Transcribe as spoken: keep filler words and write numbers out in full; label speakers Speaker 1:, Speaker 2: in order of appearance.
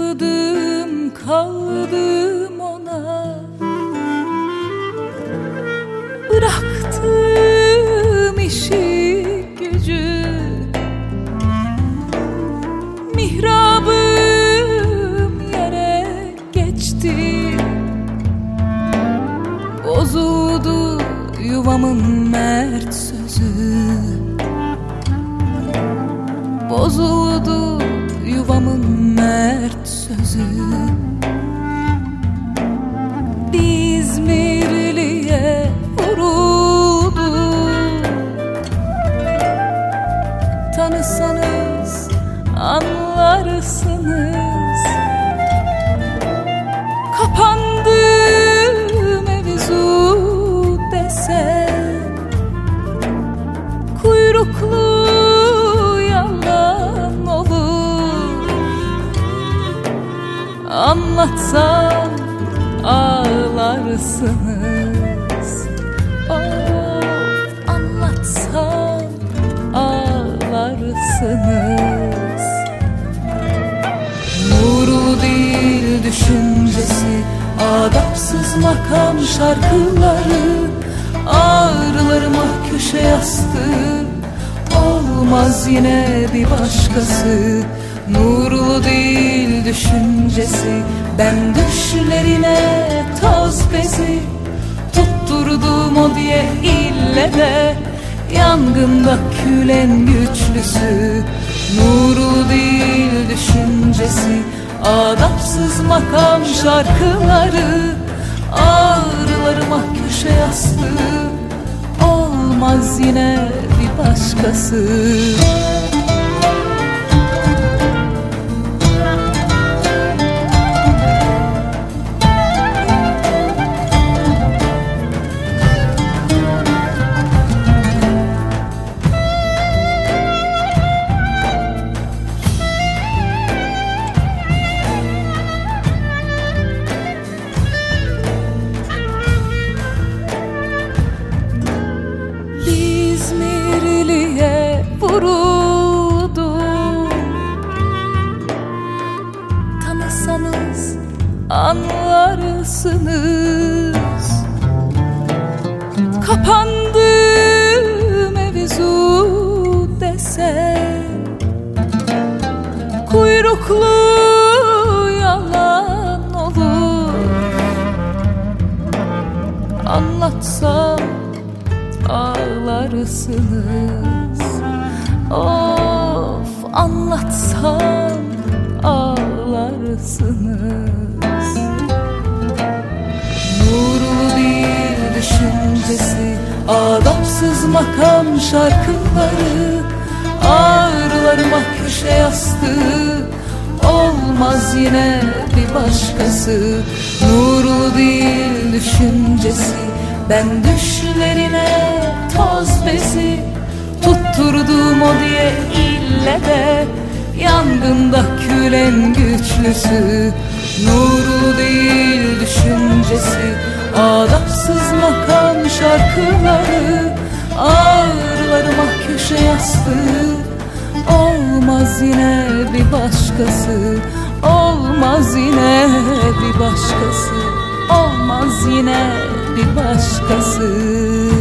Speaker 1: Takıldım kaldım ona, bıraktım işi gücü, mihrabım yere geçti. Bozuldu yuvamın mert sözü, bozuldu yuvamın mert sözü. İzmirli'ye vuruldu, tanısanız anlarsınız. Kapandı mevzu desem, kuyruklu yalan olur. Anlatsam ağlarsınız. Oh, anlatsam ağlarsınız. Nurlu değil düşüncesi, adapsız makam şarkıları, ağrılarıma köşe yastığı, olmaz yine bir başkası. Nurlu değil düşüncesi, ben düşlerine toz bezi tutturdum o diye ille de, yangında kül en güçlüsü. Nurlu değil düşüncesi, adapsız makam şarkıları, ağrılarıma köşe yastığı, olmaz yine bir başkası. İzmirli'ye vuruldum, tanısanız anlarsınız. Kapandı mevzu desem, kuyruklu yalan olur. Anlatsam ağlarsınız. Of, anlatsam ağlarsınız. Nurlu değil düşüncesi, adapsız makam şarkıları, ağrılarıma köşe yastığı, olmaz yine bir başkası. Nurlu değil düşüncesi, ben düşlerine toz bezi tutturdum o diye ille de, yangında kül en güçlüsü. Nurlu değil düşüncesi, adapsız makam şarkıları, ağrılarıma köşe yastığı, olmaz yine bir başkası. Olmaz yine bir başkası. Olmaz yine bir başkası.